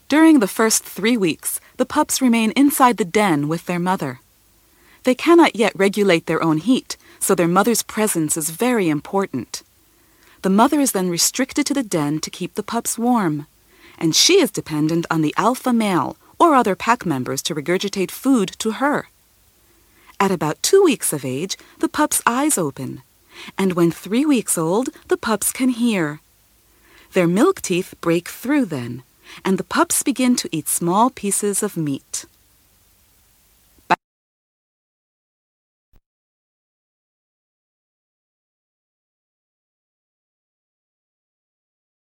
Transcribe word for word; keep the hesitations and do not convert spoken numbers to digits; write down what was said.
During the first three weeks, the pups remain inside the den with their mother. They cannot yet regulate their own heat, so their mother's presence is very important. The mother is then restricted to the den to keep the pups warm, and she is dependent on the alpha male or other pack members to regurgitate food to her. At about two weeks of age, the pups' eyes open, and when three weeks old, the pups can hear. Their milk teeth break through then, and the pups begin to eat small pieces of meat.